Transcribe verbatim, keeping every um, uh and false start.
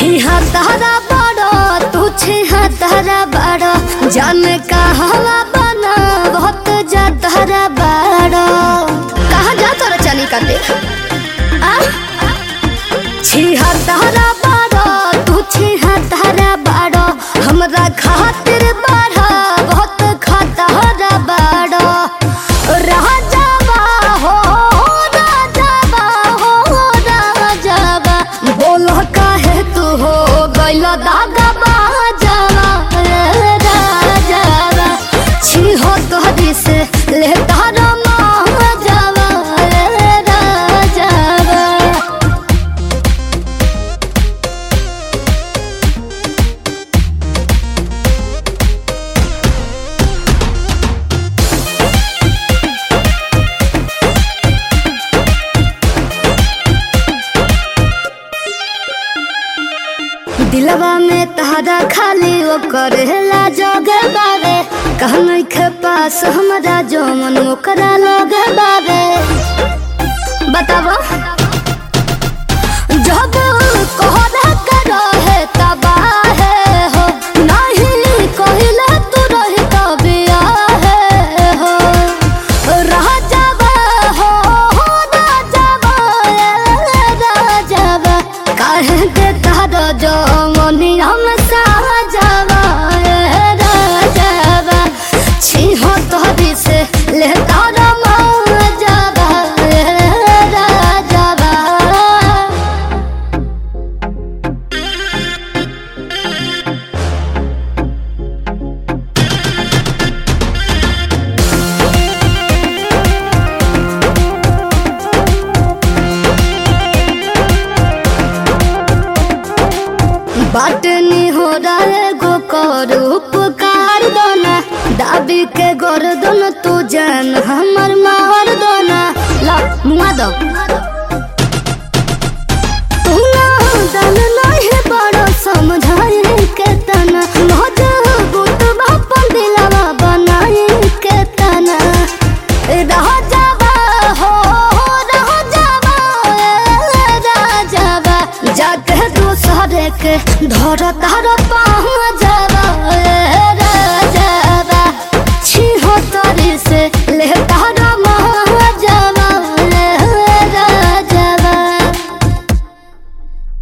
छिहा तारा बड़ो तू छिहा तारा बड़ो जान कहवा बना बहुत ज्यादा बड़ो कहाँ जा तोरा चली काटे छिहा तारा बड़ो तू छिहा तारा बड़ो हमरा खातिर बड़ा बहुत खतरा बड़ो राजावा हो राजावा हो राजावा बोलो काहे तू हो गइला दागा बाजावा राजावा छिहो तोहरी से ले तारा माजावा राजावा दिलवा में तहरा खाली वो करेला जोगे बावे कहने के पास हमारा जो मन ओकरा लगे बावे बतावा जब कोहरा करो है तबाह हो नहीं कहिला तू रही कबिया है हो राजावा हो राजावा राजावा काहे के तारा जो मनिया में साजावा राजावा छिहो तोहरी से ले तारा माजावा राजावा बाटनी हो रहे गो कर उपकार दोना दाबी के गर्दन तू जान हमर मार दोना ला मुआ दो तू ना दल नहीं बड़ो समझाई के तना मजबूत बापन दिलवा बनाई के तना रह जावा हो रह जावा राजावा जाके दूसरे के धर तार पा